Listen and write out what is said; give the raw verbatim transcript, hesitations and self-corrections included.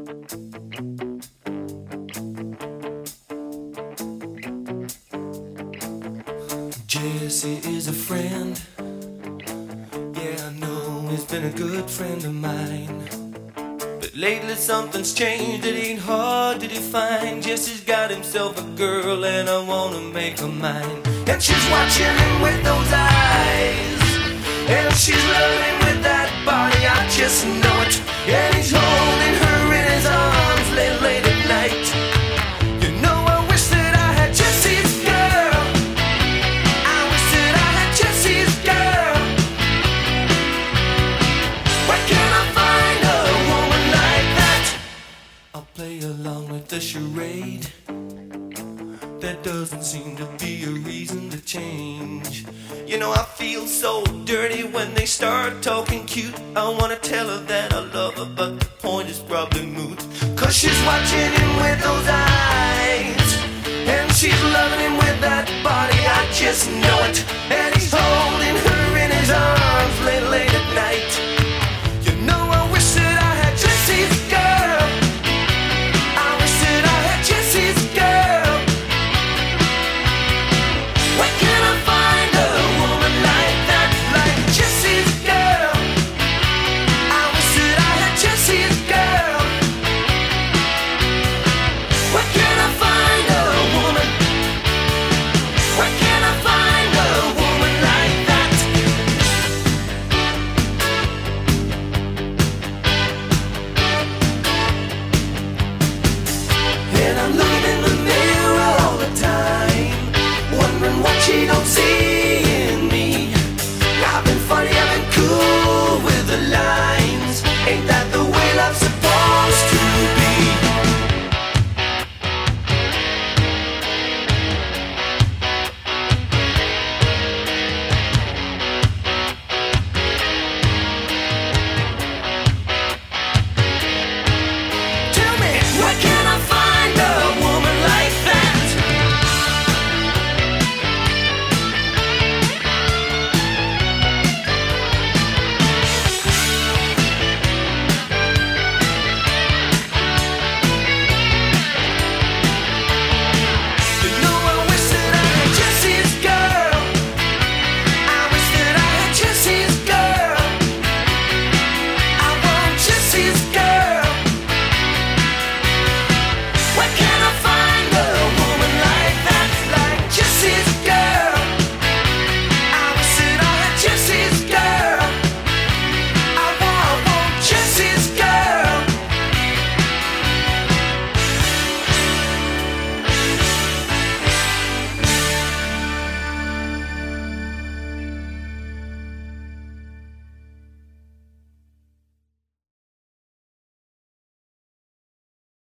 Jesse is a friend. Yeah, I know he's been a good friend of mine. But lately something's changed, it ain't hard to define. Jesse's got himself a girl and I wanna make her mine. And she's watching him with those eyes, and she's loving with that body, I just know it. And he's holding her in his arms late, late at night. You know I wish that I had Jesse's girl. I wish that I had Jesse's girl. Where can I find a woman like that? I'll play along with the charade. There doesn't seem to be a reason to change. You know I feel so dirty when they start talking cute. I wanna tell her that I love her, but the point is probably moot. Cause she's watching him with those eyes, and she's loving him with that body, I just know it. And he's holding her in his arms late, late